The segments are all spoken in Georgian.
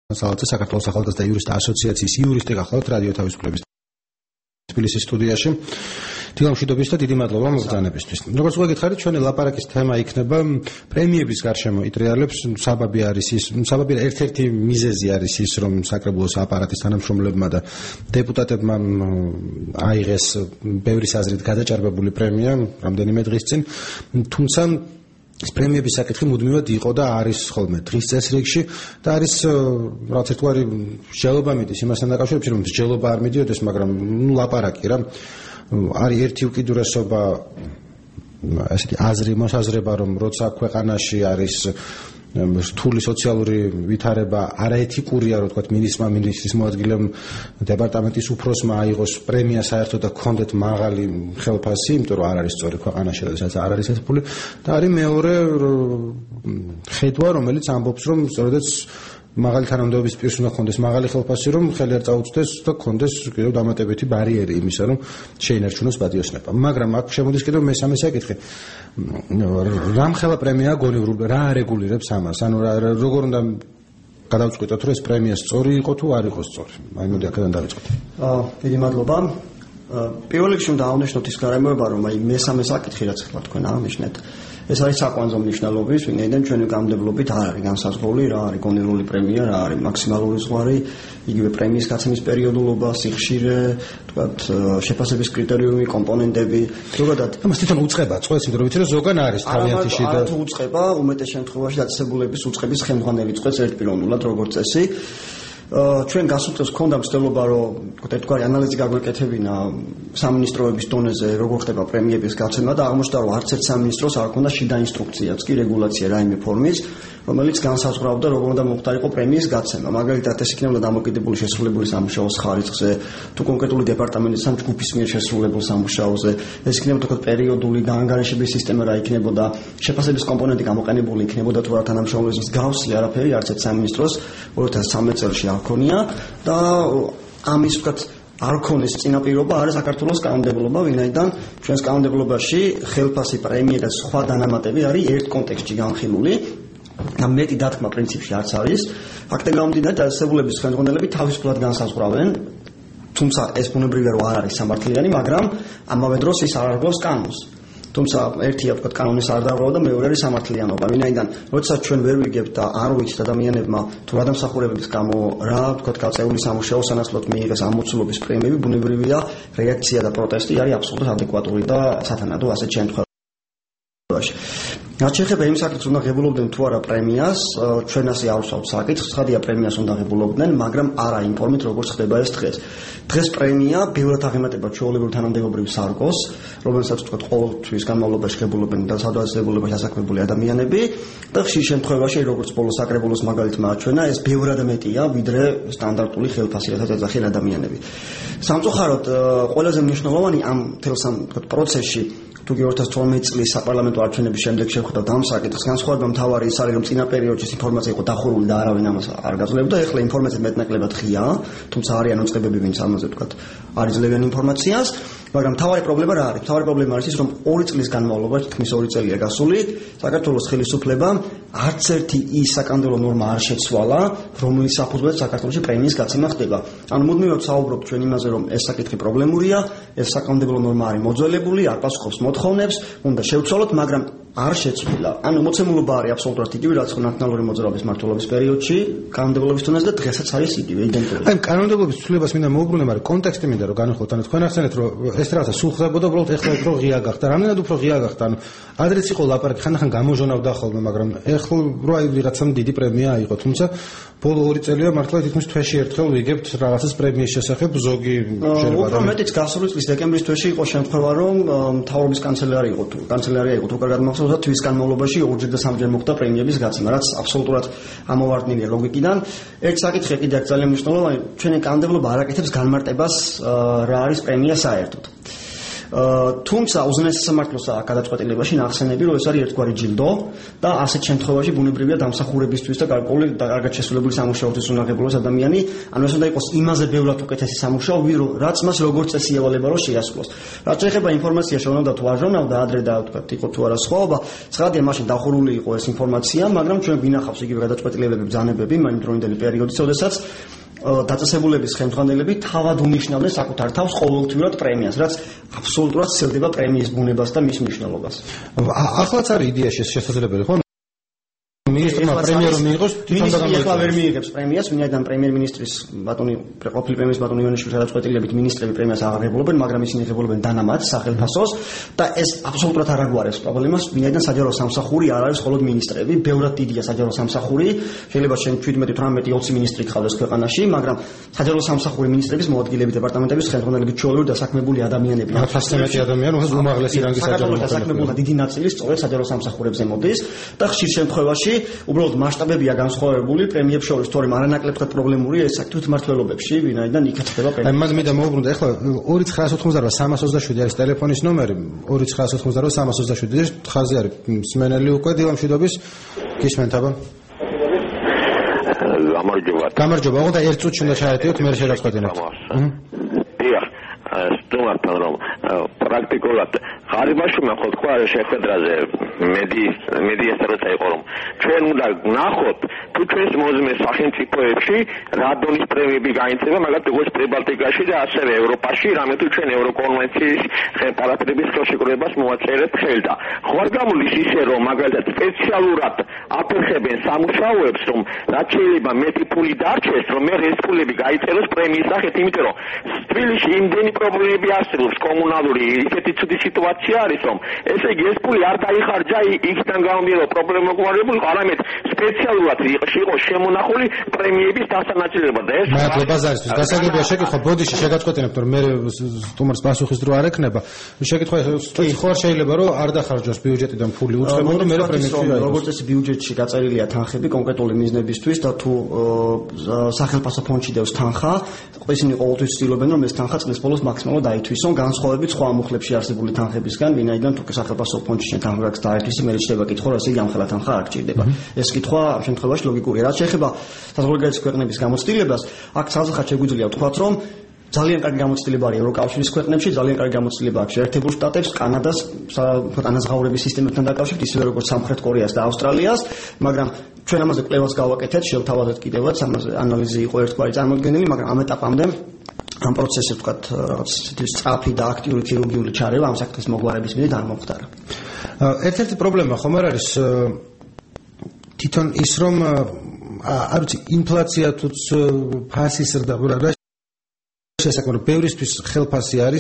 სალაძე საქართველოს ახალგაზრდა იურისტთა ასოციაციის იურისტი გახლავთ რადიო თავისუფლების თბილისის სტუდიაში. დილა მშვიდობის და დიდი მადლობა მოგზაურობისთვის. როგორც უკვე გითხარით, ჩვენი ლაპარაკის თემა იქნება პრემიების გარშემო იტრიალებს. საბაბი ერთ-ერთი მიზეზი არის ის, რომ საკრებულოს აპარატის თანამშრომლებმა და დეპუტატებმა აიღეს ბევრი აზრით გადაჭარბებული პრემია რამდენიმე დღის წინ, თუმცა ეს პრემიების საკითხი მუდმივად იყო და არის ხოლმე დღის წესრიგში და არის რაღაც ერთგვარი მსჯელობა მიდის იმასთან დაკავშირებით, რომ მსჯელობა არ მიდიოდეს, მაგრამ ლაპარაკი რა არის ერთი უკიდურესობა ასეთი აზრი მოსაზრება, რომ როცა ქვეყანაში არის რთული სოციალური ვითარება, არაეთიკურია, რომ თქვათ მინისტრის მოადგილემ დეპარტამენტის უფროსმა აიღოს პრემია საერთოდ და ჰქონდეთ მაღალი ხელფასი, იმიტომ რომ არ არის სწორი ქვეყანაში, როდესაც არ არის ეს ფული და არის მეორე ხედვა, რომელიც ამბობს, რომ სწორედაც მაღალი თანამდებობის პირს უნდა ჰქონდეს მაღალი ხელფასი, რომ ხელი არ წაუწდეს და ჰქონდეს კიდევ დამატებითი ბარიერი იმისა, რომ შეინარჩუნოს პატიოსნება. მაგრამ აქ შემოდის კიდევ მესამე საკითხი. რამხელა პრემია გონივრული, რა არეგულირებს ამას? ანუ როგორ უნდა გადავწყვიტოთ, რომ ეს პრემია სწორი იყო თუ არ იყო სწორი? აი მოდი აქედან დავიწყოთ. დიდი მადლობა. პირველ რიგში უნდა აღნიშნოთ ის გარემოება, რომ აი მესამე საკითხი რაც თქვა თქვენ აღნიშნეთ, ეს არის საკვანძო მნიშვნელობის, ვინაიდან ჩვენი კანონმდებლობით არ არის განსაზღვრული რა არის გონივრული პრემია, რა არის მაქსიმალური ზღვარი, იგივე პრემიის გაცემის პერიოდულობა, სიხშირე, თქვათ შეფასების კრიტერიუმი, კომპონენტები, ზოგადად ამას თვითონ უწყება წყვეტს, იმიტომ რომ ვიცი რომ ზოგან არის თავიანთი და თუ უწყება, უმეტეს შემთხვევაში დაწესებულების უწყების ხელმძღვანელი წყვეტს ერთპიროვნულად როგორც წესი. ჩვენ გასულწევს ქონდა მცდელობა, რომ ერთგვარი ანალიზი გაგვეკეთებინა სამინისტროების დონეზე, როგორ ხდება პრემიების გაცემა და აღმოჩნდა, რომ არც ერთ სამინისტროს არ ჰქონდა შიდა ინსტრუქციაც კი რეგულაცია რაიმე ფორმის, რომელიც განსაზღვრავდა, როგორ უნდა მოხდარიყო პრემიის გაცემა. მაგალითად, ეს იქნებოდა დამოკიდებული შესრულებული სამუშაოს ხარისხზე, თუ კონკრეტული დეპარტამენტის ან ჯგუფის მიერ შესრულებულ სამუშაოზე, ეს იქნებოდა თქო პერიოდული დაანგარიშების სისტემა რა იქნებოდა, შეფასების კომპონენტი გამოყენებული იქნებოდა თუ არა თანამშრომლობის გავსი არაფერი არც ერთ სამინისტროს 2013 წელს არქონია და ამის ვთქვათ არ ქონეს წინაპირობა არის საქართველოს კანონმდებლობა, ვინაიდან ჩვენს კანონმდებლობაში ხელფასი, პრემია და სხვა დანამატები არის ერთ კონტექსტში განხილული და მეტი დათქმა პრინციპში არც არის. ფაქტი გამომდინარე, დაწესებულების ხელმძღვანელები თავისუფლად განსაზღვრავენ, თუმცა ეს ბუნებრივია რომ არ არის სამართლიანი, მაგრამ ამავე დროს ის არ არგავს კანონს. თუმცა ერთია ვთქვათ კანონის არ დარღვევა და მეორე არის სამართლიანობა, ვინაიდან როდესაც ჩვენ ვერ ვიგებთ და არ ვიცით ადამიანებმა თუ რა დამსახურებების გამო რა ვთქვათ გაწეული სამუშაო სანაცვლოდ მიიღეს ამ მოცულობის პრემიები, ბუნებრივია რეაქცია და პროტესტი არის აბსოლუტურად ადეკვატური და სათანადო ასეთ შემთხვევაში. რაც შეეხება იმ საკითხს, უნდა ღებულობდნენ თუ არა პრემიას, ჩვენ ასე არ ვსვავთ საკითხს, ხადია პრემიას უნდა ღებულობდნენ, მაგრამ არა იმ ფორმით, როგორც ხდება ეს დღეს. დღეს პრემია ბევრად აღემატება ჩვეულებრივ თანამდებობრივ სარგოს, რომელსაც ვთქვათ ყოველთვის განმავლობაში ღებულობენ და სადაზებულებაში დასაქმებული ადამიანები და ხშირ შემთხვევაში, როგორც ბოლოს საკრებულოს მაგალითმა აჩვენა, ეს ბევრად მეტია, ვიდრე სტანდარტული ხელფასი, რასაც ეძახიან ადამიანები. სამწუხაროდ, ყველაზე მნიშვნელოვანი ამ თელს ამ პროცესში თუ 2012 წლის საპარლამენტო არჩევნების შემდეგ შევხვდათ ამ საკითხს, განსხვავება მთავარი ის არის, რომ წინა პერიოდში ინფორმაცია იყო დახურული და არავინ ამას არ გაძლევდა, ეხლა ინფორმაცია მეტნაკლებად ღია, თუმცა არიან უწყებები, ვინც ამაზე ვთქვათ, არ იძლევიან ინფორმაციას, მაგრამ მთავარი პრობლემა რა არის? მთავარი პრობლემა არის ის, რომ 2 წლის განმავლობაში, თქმის 2 წელია გასული, საქართველოს ხელისუფლებამ არც ერთი ის საკანონმდებლო ნორმა არ შეცვალა, რომლის საფუძველზე საქართველოში პრემიის გაცემა ხდება. ანუ მუდმივად საუბრობთ ჩვენ იმაზე, რომ ეს საკითხი პრობლემურია, ეს საკანონმდებლო ნორმა არის მოძველებული, არ პასუხობს მოთხოვნებს, უნდა შევცვალოთ, მაგრამ არ შეცვლილა. ანუ მოცემულობა არის აბსოლუტურად იგივე, რაც ნაციონალური მოძრაობის მმართველობის პერიოდში, კანონმდებლობის დონეზე და დღესაც არის იგივე, იდენტური. აი, კანონმდებლობის ცვლილებას მინდა მოუბრუნდე, მაგრამ კონტექსტი მინდა რომ განვიხილოთ. ანუ თქვენ ახსენეთ, რომ ეს რაღაცა სულ ხდებოდა, უბრალოდ ეხლა უფრო ღია გახდა. რამდენად უფრო ღია გახდა? ანუ ადრეც იყო ლაპარაკი, ხანდახან გამოჟონავდა ხოლმე, მაგრამ ეხლა რო აი ვიღაცამ დიდი პრემია აიღო, თუმცა ბოლო 2 წელია მართლა თითქმის თვეში ერთხელ ვიგებთ რაღაცას პრემიის შესახებ ზოგი შეიძლება რომ მეტიც გასული წლის დეკემბრის თვეში იყო შემთხვევა, რომ მთავრობის კანცელარია იყო თუ კარგად მახსოვს და თვის განმავლობაში 2-ჯერ და 3-ჯერ მოხდა პრემიების გაცემა, რაც აბსოლუტურად ამოვარდნილია ლოგიკიდან. ერთ საკითხი კიდევ ძალიან მნიშვნელოვანი, ჩვენი კანონმდებლობა არ აკეთებს განმარტებას რა არის პრემია საერთოდ. თუმცა უზენაეს სამართლოსა გადაწყვეტილებაში ნახსენები, რომ ეს არის ერთგვარი ჯილდო და ასეთ შემთხვევაში ბუნებრივია დამსახურებისთვის და გარკვეული კარგად შესრულებული სამუშაოთვის უნაღებულოს ადამიანი, ანუ ეს უნდა იყოს იმაზე ბევრად უკეთესი სამუშაო, რაც მას როგორც წესი ევალება რომ შეასრულოს. რაც შეეხება ინფორმაცია შევნავდა თუ არ შევნავდა ადრე და თქვა იყო თუ არა სხვაობა, ცხადია მაშინ დახურული იყო ეს ინფორმაცია, მაგრამ ჩვენ გვინახავს იგივე გადაწყვეტილებები, ბრძანებები მაინც დროინდელი პერიოდით, როდესაც დაწესებულების ხელმძღვანელები თავად უნიშნავდნენ საკუთარ თავს ყოველთვიურად პრემიას, რაც აბსოლუტურად სცილდება პრემიის ბუნებას და მის მნიშვნელობას. ახლაც არის იდეა შესაძლებელი, ხო? მინისტრმა პრემიერო მიიღოს, თვითონ და ახლა ვერ მიიღებს პრემიას, ვინაიდან პრემიერ-მინისტრის ბატონი ყოფილი პრემიერის ბატონი იონიშვილის გადაწყვეტილებით მინისტრები პრემიას აღარ ღებულობენ, მაგრამ ისინი ღებულობენ დანამატ სახელმწიფოს და ეს აბსოლუტურად არ აგვარებს პრობლემას, ვინაიდან საჯარო სამსახური არ არის მხოლოდ მინისტრები, ბევრად დიდია საჯარო სამსახური, შეიძლება შენ 17-18-20 მინისტრი გყავდეს ქვეყანაში, მაგრამ საჯარო სამსახური მინისტრების მოადგილეები, დეპარტამენტების ხელმძღვანელები, ჩვეულებრივ დასაქმებული ადამიანები. 1100 ადამიანი, რომელსაც უმაღლესი რანგის საჯარო დასაქმებულთა დიდი ნაწილი სწორედ საჯარო სამსახურებზე მოდის და ხშირ შემთხვევაში უბრალოდ მასშტაბებია განსხვავებული პრემიებს შორის, თორემ არანაკლებად პრობლემური ეს თვითმმართველობებში, ვინაიდან იქაც ხდება პრემია. მაგ მინდა მოვუბრუნდე, ახლა 2988-327 არის ტელეფონის ნომერი, 2988-327 ხაზი არის მსმენელი უკვე დილამშვიდობის გისმენთ აბა. გამარჯობა, ოღონდ ერთ წუთში უნდა ჩაეტიოთ, მე შეგაწყვეტინებთ. სტუმართან რომ პრაქტიკულად ღარიბაში ხო თქვა შეხვედრაზე მედიას როცა იყო რომ ჩვენ უნდა ვნახოთ თუ ჩვენს მოძმეს სახელმწიფოებში რა დონის პრემიები გაინწება მაგალითად როგორც პრიბალტიკაში და ასევე ევროპაში რამე თუ ჩვენ ევროკონვენციის პარაფირების ხელშეკრულებას მოაწერეთ ხელდა ხო არ გამოდის ისე რომ მაგალითად სპეციალურად აფერხებენ სამუშაოებს რომ რაც შეიძლება მეტი ფული დარჩეს რომ მე ეს ფულები გაიწეროს პრემიის სახით იმიტომ რომ თბილისში იმდენი პრობლემები არსებობს კომუნალური ისეთი ცუდი სიტუაცია არის რომ ესე იგი ეს ფული არ დაიხარჯა იქიდან გამომდინარე პრობლემა გვარებული არამედ სპეციალურად იყო შემონახული პრემიების დასანაწილებლად და ეს მადლობა ზარისთვის გასაგებია შეკითხვა ბოდიში შეგაწყვეტინებთ რომ მე სტუმარს პასუხისდრო არ ექნება შეკითხვა ხო არ შეიძლება რომ არ დახარჯოს ბიუჯეტიდან ფული უცხებოდ რომ მე პრემიები როგორც წესი ბიუჯეტში გაწერილია თანხები კონკრეტული მიზნებისთვის და თუ სახელმწიფო ფონდში დევს თანხა ისინი ყოველთვის ცდილობენ რომ ეს თანხა წლის ბოლოს მაქსიმალურად დაითვისონ განსხვავებით სხვა ამუხლებში არსებული თანხებისგან ვინაიდან თუ სახელმწიფო ფონდში შენ თანხა გაქვს დაითვისი მე შეიძლება კითხო რა ესე იგი ამხელა თანხა არ გჭირდება ეს კითხვა ამ შემთხვევაში ლოგიკურია რაც შეეხება საზღვარგარეთის ქვეყნების გამოცდილებას აქ საზღვრად შეგვიძლია ვთქვათ რომ ძალიან კარგი გამოცდილება არის ევროკავშირის ქვეყნებში, ძალიან კარგი გამოცდილება აქვს შეერთებულ შტატებს, კანადას, ანაზღაურების სისტემებთან დაკავშირებით, ისევე როგორც სამხრეთ კორეას და ავსტრალიას, მაგრამ ჩვენ ამაზე კვლევას გავაკეთეთ, შევთავაზეთ კიდევაც, ამაზე ანალიზი იყო ერთგვარი წარმოდგენილი, მაგრამ ამ ეტაპამდე ამ პროცესზე ვთქვათ, რაღაც სწრაფი და აქტიური ქირურგიული ჩარევა ამ საკითხის მოგვარების მიზნით არ მომხდარა. ერთ-ერთი პრობლემა ხომ არ არის თვითონ ის რომ არ ვიცი, ინფლაცია თუ ფასის ზრდა შესაძლოა ბევრისთვის ხელფასი არის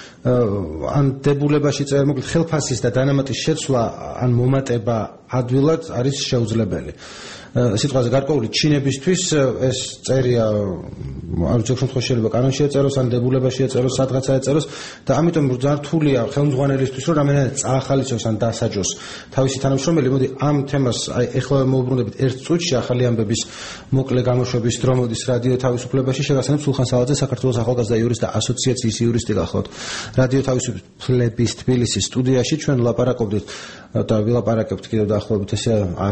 ან დებულებაში წარმოგვიდგეთ ხელფასის და დანამატის შეცვლა ან მომატება ადვილად არის შეუძლებელი. სიტყვაზე გარკვეული ჩინებისთვის ეს წერია არ ვიცი შემთხვევაში შეიძლება კანონში ეწეროს ან დებულებაში ეწეროს სადღაცა ეწეროს და ამიტომ ძალიან რთულია ხელმძღვანელისთვის რომ რამენად წაახალისოს ან დასაჯოს თავისი თანამშრომელი. მოდი ამ თემას აი ეხლა მოვუბრუნდებით ერთ წუთში ახალი ამბების მოკლე გამოშვების დრო მოდის რადიო თავისუფლებაში შეგახსენებ სულხან სალაძე საქართველოს ახალგაზრდა იურისტთა ასოციაციის იურისტი გახლავთ რადიო თავისუფლების თბილისის სტუდიაში ჩვენ ვლაპარაკობდით და ვილაპარაკებთ კიდევ დაახლოებით ესე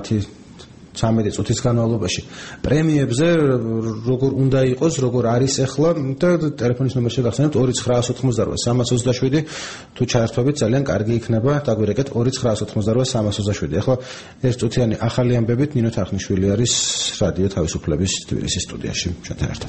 10-13 წუთის განმავლობაში პრემიებზე როგორ უნდა იყოს, როგორ არის ახლა და ტელეფონის ნომერი შეგახსენებთ 2988-327 თუ ჩაერთვებით ძალიან კარგი იქნება დაგვირეკეთ 2988-327 ახლა ეს წუთიანი ახალი ამბებით ნინო თახნიშვილი არის რადიო თავისუფლების თბილისის სტუდიაში ჩვენთან ერთად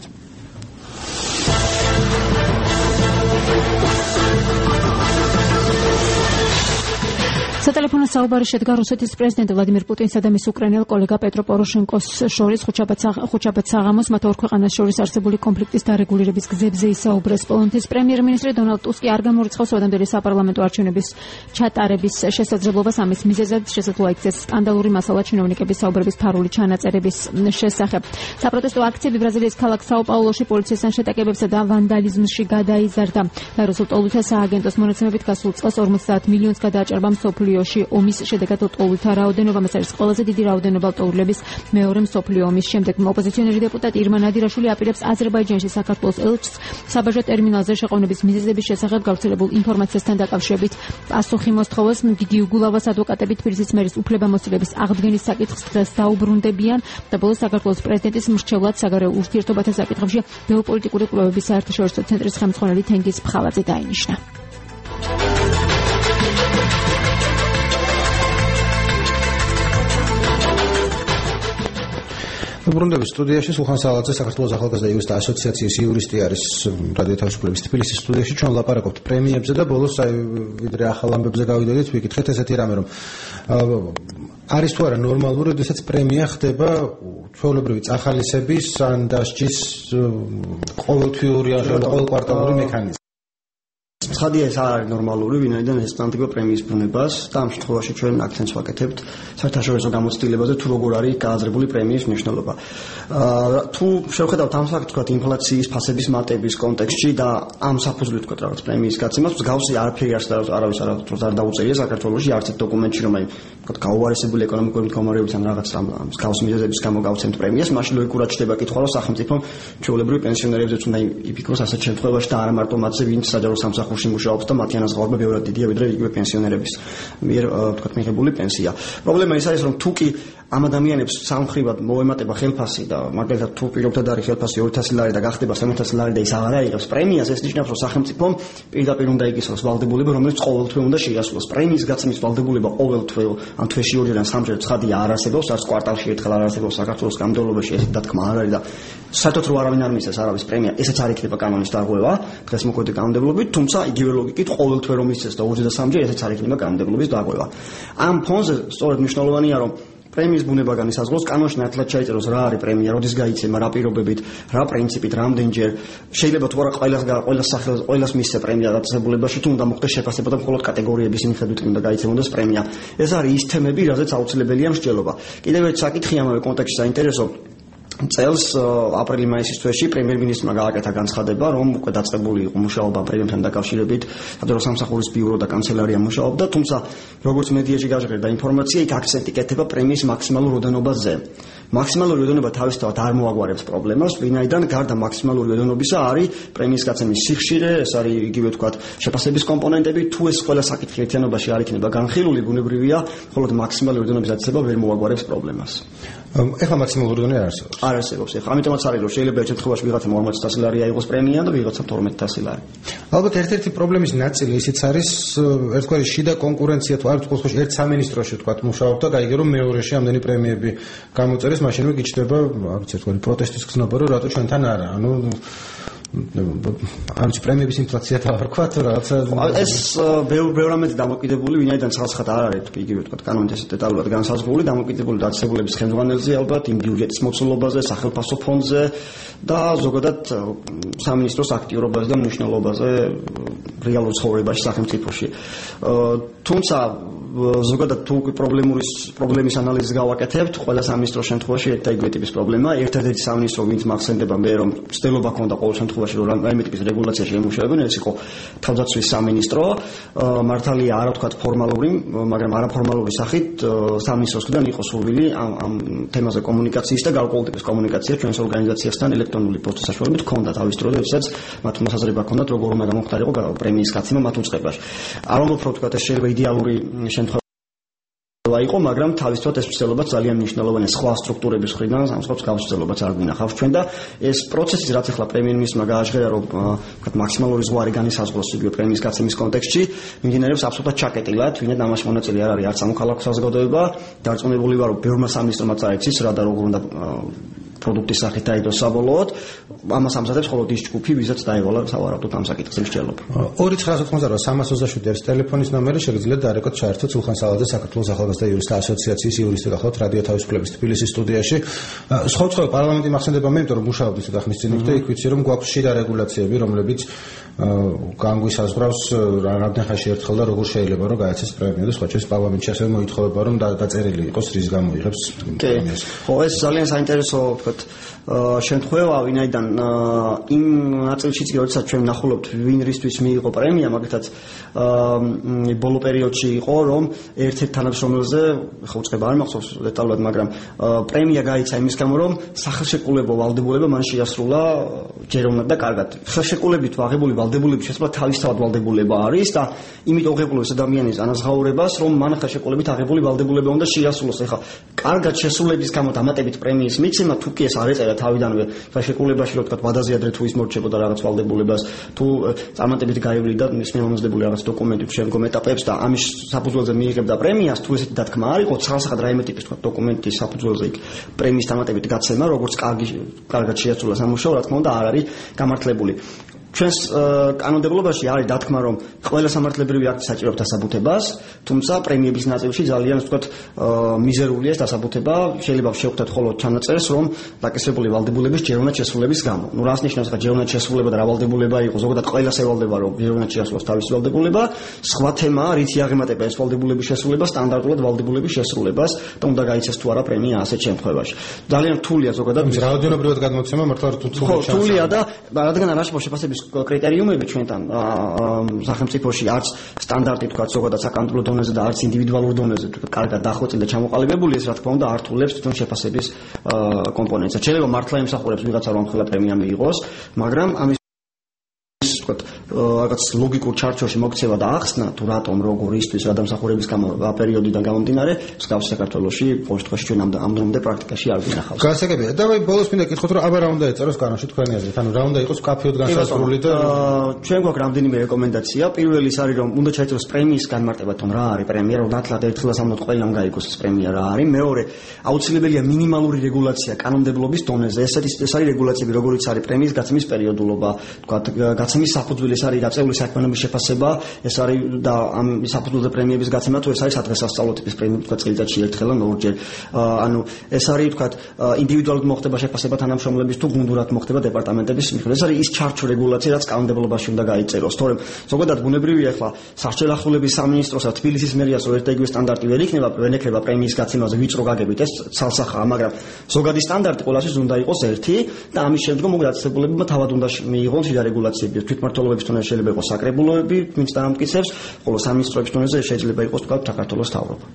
სატელეფონო საუბარი შედგა რუსეთის პრეზიდენტ ვლადიმირ პუტინსა და მის უკრაინელ კოლეგა პეტრო პოროშენკოს შორის ხუთშაბათ საღამოს მათ ორ ქვეყანას შორის არსებული კონფლიქტის დარეგულირების გზებზე ისაუბრეს. პოლონეთის პრემიერ-მინისტრი დონალდ ტუსკი არ გამორიცხავს ოდამდელი საპარლამენტო არჩევნების ჩატარების შესაძლებლობას ამის მიზეზად შესაძლოა იქცეს სკანდალური მასალა ჩინოვნიკების საუბრების ფარული ჩანაწერების შესახებ. საპროტესტო აქციები ბრაზილიის ქალაქ საო-პაულოში პოლიციასთან შეტაკებებსა და ვანდალიზმში გადაიზარდა. და რუსულ ტელევიზიას სააგენტოს მონაცემებით გასულ წელს 50 მილიონს გადააჭარბა მსოფლიო მსოფლიოში ომის შედეგად ლტოლვილთა რაოდენობა, ეს არის ყველაზე დიდი რაოდენობა ლტოლვილების მეორე მსოფლიო ომის შემდეგ. ოპოზიციონერი დეპუტატი ირმა ნადირაშვილი აპირებს აზერბაიჯანში საქართველოს ელჩს საბაჟო ტერმინალზე შეყვანების მიზეზების შესახებ გავრცელებულ ინფორმაციასთან დაკავშირებით პასუხი მოსთხოვოს. დიდი უგულავას ადვოკატები თბილისის მერის უფლებამოსილების აღდგენის საკითხს დღეს დაუბრუნდებიან და ბოლოს საქართველოს პრეზიდენტის მრჩევლად საგარეო ურთიერთობათა საკითხებში გეოპოლიტიკური კვლევების საერთაშორისო ცენტრის ხელმძღვანელი თენგიზ ფხალაძე დაინიშნა. ბრუნდების სტუდიაში სულხან სალაძე, საქართველოს ახალგაზრდა იურისტთა ასოციაციის იურისტი არის რადიო თავისუფლების თბილისის სტუდიაში. ჩვენ ვლაპარაკობთ პრემიებზე და ბოლოს ვიდრე ახალ ამბებზე გავიდოდით, ვიკითხეთ ესეთი რამე, რომ არის თუ არა ნორმალური, როდესაც პრემია ხდება ჩვეულებრივი წახალისების ან დასჯის ყოველთვიური ან ყოველკვარტალური მექანიზმი. ცხადია ეს არ არის ნორმალური, ვინაიდან ეს სტანდარტიზება პრემიის ბუნებას და ამ შემთხვევაში ჩვენ აქცენტს ვაკეთებთ საერთაშორისო გამოცდილებაზე, თუ როგორ არის გააზრებული პრემიის მნიშვნელობა. თუ შევხედავთ ამ ფაქტს, თქვათ ინფლაციის, ფასების მატების კონტექსტში და ამ საფუძვლით თქვათ რაღაც პრემიის გაცემას, მსგავსი არაფერი არავის არ დაუწერია საქართველოში არც ერთ დოკუმენტში, რომ აი თქვათ გაუარესებული ეკონომიკური მდგომარეობის ან რაღაც მსგავსი მიზეზების გამო გავცემთ პრემიას, მაშინ ლოგიკურად ჩდება კითხვა, რომ სახელმწიფომ ჩვეულებრივი პენსიონერებზეც უნდა იფიქროს ასეთ შემთხვევაში და არა მარტო მათზე, ვინც საჯარო სამსახურში მუშაობს და მათი ანაზღაურება ბევრად დიდია ვიდრე იგივე პენსიონერების მიერ თქვათ მიღებული პენსია. პრობლემა ის არის, რომ თუ კი ამ ადამიანებს სამხრივად მოემატება ხელფასი და მაგალითად თუ პირობითად არის ხელფასი 2000 ლარი და გახდება 3000 ლარი და ის აღარ აიღებს პრემიას, ეს ნიშნავს, რომ სახელმწიფომ პირდაპირ უნდა იგისოს ვალდებულება, რომელიც ყოველთვე უნდა შეასრულოს. პრემიის გაცემის ვალდებულება ყოველთვე ან თვეში ორჯერ ან სამჯერ ცხადია არ არსებობს, არც კვარტალში ერთხელ არ არსებობს საქართველოს კანონმდებლობაში ესეთი დათქმა არ არის და საერთოდ რო არავინ არ მისცეს არავის პრემია, ესეც არ იქნება კანონის დარღვევა დღეს მოქმედი კანონმდებლობით, თუმცა იგივე ლოგიკით ყოველთვე რომ მისცეს და ორჯერ და სამჯერ ესეც არ იქნება კანონმდებლობის დარღვევა. ამ ფონზე სწორედ მნიშვნელოვანია, რომ პრემიის ბუნება განისაზღვროს, კანონში ნათლად ჩაიწეროს რა არის პრემია, როდის გაიცემა, რა პირობებით, რა პრინციპით, რამდენჯერ. შეიძლება თუ არა ყველას სახელს, ყველას მისცე პრემია დაწესებულებაში, თუ უნდა მოხდეს შეფასება და მხოლოდ კატეგორიების მიხედვით უნდა გაიცემოდეს პრემია. ეს არის ის თემები, რაზეც აუცილებელია მსჯელობა. კიდევ ერთი საკითხი ამავე კონტექსტში საინტერესო. წელს აპრილი-მაისის თვეში პრემიერ-მინისტრმა გააკეთა განცხადება, რომ უკვე დაწყებული იყო მუშაობა პრემიასთან დაკავშირებით, საჯარო სამსახურის ბიურო და კანცელარია მუშაობდა, თუმცა როგორც მედიაში გაჟღერდა ინფორმაცია, იქ აქცენტი კეთდება პრემიის მაქსიმალურ ოდენობაზე. მაქსიმალური ოდენობა თავისთავად არ მოაგვარებს პრობლემას, ვინაიდან გარდა მაქსიმალური ოდენობისა არის პრემიის გაცემის სიხშირე, ეს არის იგივე თქვათ შეფასების კომპონენტები, თუ ეს ყველა საკითხი ერთიანობაში არ იქნება განხილული, ბუნებრივია, მხოლოდ მაქსიმალური ოდენობის დაწესება ვერ მოაგვარებს პრობლემას. ეხლა მაქსიმალური ოდენობა არ არსებობს. არ არსებობს. ეხლა ამიტომაც არის, რომ შეიძლება ერთ შემთხვევაში ვიღაცამ 40000 ლარი აიღოს პრემია და ვიღაცამ 12000 ლარი. ალბათ ერთ-ერთი პრობლემის ნაწილი ისიც არის, ერთგვარი შიდა კონკურენცია თუ არ ვთქვათ, ხო ერთ სამინისტროში თქვათ მუშაობ და გაიგე რომ მეორეში ამდენი პრემიები გამოწერეს, მაშინვე გიჩნდება, არ ვიცი, თქვენი პროტესტის გზნობა, რომ რატო ჩვენთან არა. ანუ არც პრემიების ინფლაცია დავარქვა თუ რაღაცა ეს ბევრ რამეზე დამოკიდებული, ვინაიდან ცხადად არ არის იგივე თქვა კანონით ეს დეტალურად განსაზღვრული, დამოკიდებული დაწესებულების ხელმძღვანელზე ალბათ, იმ ბიუჯეტის მოცულობაზე, სახელმწიფო ფონდზე და ზოგადად სამინისტროს აქტიურობაზე და მნიშვნელობაზე რეალურ ცხოვრებაში სახელმწიფოში. თუმცა ზოგადად თუ პრობლემის ანალიზს გავაკეთებთ, ყველა სამინისტროს შემთხვევაში ერთ და იგივე ტიპის პრობლემა, ერთ-ერთი სამინისტრო, ვინც მახსენდება მე, რომ ცდილობა ქონდა ყოველ შემთხვევაში, რომ რაიმე ტიპის რეგულაცია შეემუშავებინა, ეს იყო თავდაცვის სამინისტრო, მართალია არა ვთქვათ ფორმალური, მაგრამ არაფორმალური სახით სამინისტროსგან იყო სურვილი ამ თემაზე კომუნიკაციის და გარკვეული ტიპის კომუნიკაცია ჩვენს ორგანიზაციასთან ელექტრონული პოსტის საშუალებით ქონდა თავის დროზე, როდესაც მათ მოსაზრება ქონდათ, როგორ უნდა გამომხდარიყო პრემიის გაცემა მათ უწყებაში. არ ვამბობ, რომ ვთქვათ ეს შეიძლება იდეალური იყო, მაგრამ თავისთავად ეს მცდელობა ძალიან მნიშვნელოვანია სხვა სტრუქტურების მხრიდან, სამსხობს გავსწელობაც არ გვინახავს ჩვენ და ეს პროცესი, რაც ახლა პრემიერ-მინისტრმა გააჟღერა, რომ ვთქვათ მაქსიმალური ზღვარი განისაზღვროს იგივე პრემიის გაცემის კონტექსტში, მიმდინარეობს აბსოლუტურად ჩაკეტილად, ვინაიდან ამაში მონაწილე არ არის არც სამოქალაქო საზოგადოება, დარწმუნებული ვარ, რომ ბევრმა სამინისტრომაც არ იცის რა და როგორ უნდა პროდუქტის სახით დაიდოს საბოლოოდ, ამას ამზადებს მხოლოდ ის ჯგუფი, ვისაც დაევალა სავარაუდოდ ამ საკითხზე მსჯელობა. 2988 ეს ტელეფონის ნომერი, შეგიძლიათ დარეკოთ ჩაერთოთ სულხან სალაძე საქართველოს ახალგაზრდა იურისტთა ასოციაციის იურისტი გახლავთ რადიო თავისუფლების თბილისის სტუდიაში. სხვა პარლამენტი მახსენდება მე, იმიტომ რომ მუშაობდი საქმის წინ და იქ ვიცი რომ გვაქვს შიდა რეგულაციები, რომლებიც განგვისაზღვრავს რამდენ ხანში ერთხელ და როგორ შეიძლება რომ გაეცეს პრემია და სხვა ჩვენს პარლამენტში ასევე მოითხოვება რომ დაწერილი იყოს რის გამო იღებს პრემიას. ხო, ეს ძალიან საინტერესო ვთქვათ, შემთხვევა, ვინაიდან იმ ნაწილშიც კი როდესაც ჩვენ ვნახულობთ ვინ რისთვის მიიღო პრემია, მაგალითად ბოლო პერიოდში იყო, რომ ერთ-ერთ თანამშრომელზე, ხო უწყება არ მახსოვს დეტალურად, მაგრამ პრემია გაიცა იმის გამო, რომ სახელშეკრულებო ვალდებულება მან შეასრულა ჯეროვნად და კარგად. ხელშეკრულებით აღებული ვალდებულების შესრულება თავისთავად ვალდებულება არის და იმით აღებულებს ადამიანის ანაზღაურებას, რომ მან ხელშეკრულებით აღებული ვალდებულება უნდა შეასრულოს. ეხლა კარგად შესრულების გამო დამატებით პრემიის მიცემა, თუ კი ეს არ ეწერა თავიდანვე ხელშეკრულებაში, რომ თქვა ვადაზე ადრე თუ ის მორჩებოდა რაღაც ვალდებულებას, თუ წარმატებით გაივლიდა მის მიღებული რაღაც დოკუმენტი შემდგომ ეტაპებს და ამის საფუძველზე მიიღებდა პრემიას, თუ ესეთი დათქმა არ იყო, ცხრალსახად რაიმე ტიპის თქვა დოკუმენტის საფუძველზე იქ პრემიის დამატებით გაცემა, როგორც კარგად შეასრულა სამუშაო, რა თქმა უნდა, არ არის გამართლებული. ჩვენს კანონმდებლობაში არის დათქმა, რომ ყველა სამართლებრივი აქტი საჭიროებს დასაბუთებას, თუმცა პრემიების ნაწილში ძალიან ვთქვათ მიზერულია ეს დასაბუთება, შეიძლება შევხვდეთ მხოლოდ ჩანაწერს, რომ დაკისრებული ვალდებულების ჯეროვნად შესრულების გამო. ნუ რას ნიშნავს ხა ჯეროვნად შესრულება და რა ვალდებულება იყო, ზოგადად ყველას ევალდება, რომ ჯეროვნად შეასრულოს თავისი ვალდებულება, სხვა თემაა, რითი აღემატება ეს ვალდებულების შესრულება სტანდარტულად ვალდებულების შესრულებას და უნდა გაიცეს თუ არა პრემია ასეთ შემთხვევაში. ძალიან რთულია ზოგადად რაოდენობრივად გადმოცემა მართლა რთულია და რადგან არ არის შეფასების კრიტერიუმები ჩვენთან სახელმწიფოში არც სტანდარტი თქვა ზოგადად საკანონმდებლო დონეზე და არც ინდივიდუალურ დონეზე კარგად დახვეწილი და ჩამოყალიბებული ეს რა თქმა უნდა ართულებს თვითონ შეფასების კომპონენტს. შეიძლება მართლა იმსახურებს ვიღაცა რომ ხელა პრემია მიიღოს, მაგრამ ამის ვთქვათ რაღაც ლოგიკურ ჩარჩოში მოქცევა და ახსნა თუ რატომ როგორ ისთვის რა დამსახურების გამო რა პერიოდიდან გამომდინარე მსგავს საქართველოში ყოველ შემთხვევაში ჩვენ ამ დრომდე პრაქტიკაში არ ვინახავს. გასაგებია. დავай ბოლოს მინდა გითხოთ რომ აბა რა უნდა ეწეროს კანონში თქვენი აზრით, ანუ რა უნდა იყოს კაფეოდ განსაზღვრული და ჩვენ გვაქვს რამდენიმე რეკომენდაცია. პირველი ის არის რომ უნდა ჩაიწეროს პრემიის განმარტება, თუმ რა არის პრემია, რომ ნათლად ერთხელაც ამბობთ ყველამ გაიგოს ეს პრემია რა არის. მეორე, აუცილებელია მინიმალური რეგულაცია კანონმდებლობის დონეზე. ეს არის რეგულაციები, როგორიც არის პრემიის გაცემის პერიოდულობა, თქვათ გაცემის საფუძველი, ეს არის დაწეული საქმიანობის შეფასება, ეს არის და ამ საფუძველზე პრემიების გაცემა, თუ ეს არის სადღესასწაულო ტიპის პრემია, თქვა წელიწადში ერთხელ ან ორჯერ. ანუ ეს არის თქვა ინდივიდუალურად მოხდება შეფასება თანამშრომლების თუ გუნდურად მოხდება დეპარტამენტების მიხედვით. ეს არის ის ჩარჩო რეგულაცია, რაც კანონმდებლობაში უნდა გაიწეროს. თორემ ზოგადად ბუნებრივია ახლა სასჯელ ახულების სამინისტროსა თბილისის მერიას ერთ და იგივე სტანდარტი ვერ იქნება პრემიის გაცემაზე ვიწრო გაგებით, ეს ცალსახაა, მაგრამ ზოგადი სტანდარტი ყველასთვის უნდა იყოს ერთი და ამის შემდგომ მოგდაცებულებმა თავად უნდა მიიღონ შიდა რეგულაციები. თვითმმართველობების დონეზე შეიძლება იყოს საკრებულოები, ვინც დაამტკიცებს, ხოლო სამინისტროების დონეზე შეიძლება იყოს თქვა საქართველოს მთავრობა.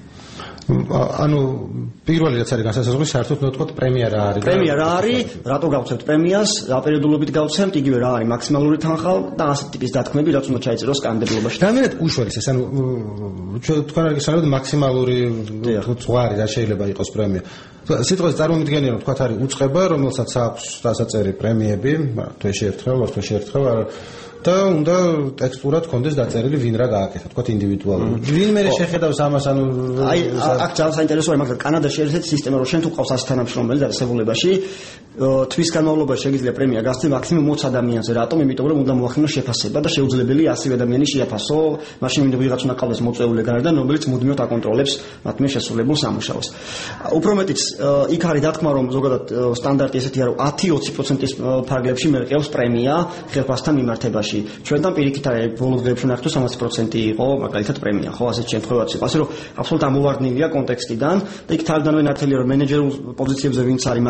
ანუ პირველი რაც არის განსაზღვრული, საერთოდ უნდა ვთქვათ პრემია რა არის? პრემია რა არის? რატო გავცემთ პრემიას? რა პერიოდულობით გავცემთ? იგივე რა არის მაქსიმალური თანხა და ასეთ ტიპის დათქმები, რაც უნდა ჩაიწეროს კანონმდებლობაში. რამდენად უშუალეს ეს, ანუ თქვენ არ გესალმებით მაქსიმალური ზღვარი რა შეიძლება იყოს პრემია. სიტყვაზე წარმომიდგენია რომ თქვათ არის უწყება, რომელსაც აქვს დასაწერი პრემიები, თვეში ერთხელ, ორ თვეში ერთხელ და უნდა ტექსტურად კონდეს დაწერილი ვინ რა გააკეთა, თქვათ ინდივიდუალურად. ვინ მე შეხედავს ამას, ანუ აი აქ ძალიან საინტერესოა, მაგრამ კანადაში ერთ-ერთი სისტემა რომ შენ თუ ყავს 100 თანამშრომელი დასწებულებაში, თვის განმავლობაში შეიძლება პრემია გასცენ მაქსიმუმ 20 ადამიანზე. რატომ? იმიტომ რომ უნდა მოახდინოს შეფასება და შეუძლებელია 100 ადამიანი შეაფასო, მაშინ ვიღაც უნდა ყავდეს მოწვეული გარდა, რომელიც მუდმივად აკონტროლებს მათ მიერ შესრულებულ სამუშაოს. უფრო მეტიც იქ არის დათქმა რომ ზოგადად სტანდარტი ესეთია რომ 10-20%-ის ფარგლებში მერყევს პრემია ხელფასთან მიმართებაში. ჩვენთან პირიქით არის ბოლო დღეებში ნახეთ 300% იყო მაგალითად პრემია, ხო, ასეთ შემთხვევაში იყო. ასე რომ აბსოლუტურად ამოვარდნილია კონტექსტიდან და იქ თავიდანვე ნათელია რომ მენეჯერულ პოზიციებზე ვინც არის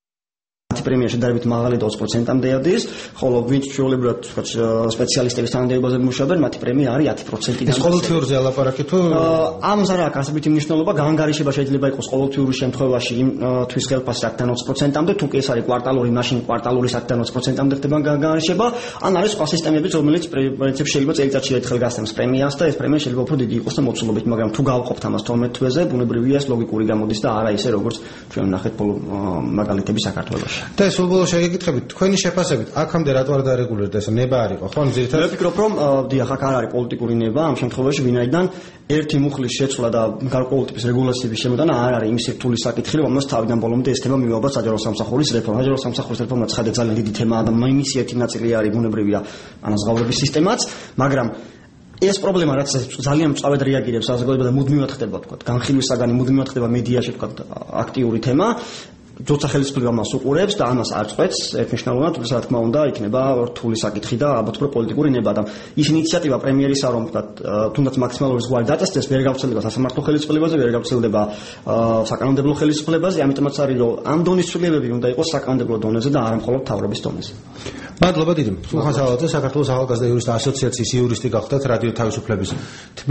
პრემია შედარებით მაღალი და 20%-მდე ადის, ხოლო ვინც ჩვეულებრივად თქვა სპეციალისტების თანამდებობაზე მუშაობენ, მათი პრემია არის 10%-დან. ეს ყოველთვიურზე ალაპარაკი თუ ამას არ აქვს ასეთი მნიშვნელობა, განგარიშება შეიძლება იყოს ყოველთვიური შემთხვევაში თვის ხელფასი 10-20%-მდე, თუ კი ეს არის კვარტალური, მაშინ კვარტალური 10-20%-მდე ხდება განგარიშება, ან არის სხვა სისტემებიც, რომელიც პრინციპში შეიძლება წელიწადში ერთხელ გასცემს პრემიას და ეს პრემია შეიძლება უფრო დიდი იყოს და მოცულობით, მაგრამ თუ გავყოფთ ამას 12 თვეზე, ბუნებრივია ეს ლოგიკური გამოდის და არა ისე როგორც ჩვენ ვნახეთ ბოლო მაგალითები საქართველოში. და ეს უბრალოდ შეგეკითხებით, თქვენი შეფასებით, აქამდე რატო არ დარეგულირდა ეს ნება არ იყო, ხო? მე ვფიქრობ, რომ დიახ, აქ არ არის პოლიტიკური ნება ამ შემთხვევაში, ვინაიდან ერთი მუხლის შეცვლა და გარკვეული ტიპის რეგულაციების შემოტანა არ არის იმის რთული საკითხი, რომ ამას თავიდან ბოლომდე ეს თემა მივაობა საჯარო სამსახურის რეფორმა. საჯარო სამსახურის რეფორმა ცხადად ძალიან დიდი თემაა და იმის ერთი ნაწილი არის ბუნებრივია ანაზღაურების სისტემაც, მაგრამ ეს პრობლემა რაც ძალიან მწვავედ რეაგირებს საზოგადოება და მუდმივად ხდება, თქვა, განხილვის საგანი მუდმივად ხდება მედიაში, თქვა, აქტიური თემა. ძოცა ხელისუფლება მას უყურებს და ამას არ წყვეტს ერთნიშნულოვნად, რა თქმა უნდა, იქნება რთული საკითხი და ალბათ უფრო პოლიტიკური ნება და ის ინიციატივა პრემიერისა რომ თუნდაც მაქსიმალური ზღვარი დაწესდეს, ვერ გავრცელდება სასამართლო ხელისუფლებაზე, ვერ გავრცელდება საკანონმდებლო ხელისუფლებაზე, ამიტომაც არის რომ ამ დონის ცვლილებები უნდა იყოს საკანონმდებლო დონეზე და არა მხოლოდ მთავრობის დონეზე. მადლობა დიდი. სულხან სავალაძე, საქართველოს ახალგაზრდა იურისტთა ასოციაციის იურისტი გახდათ რადიო თავისუფლების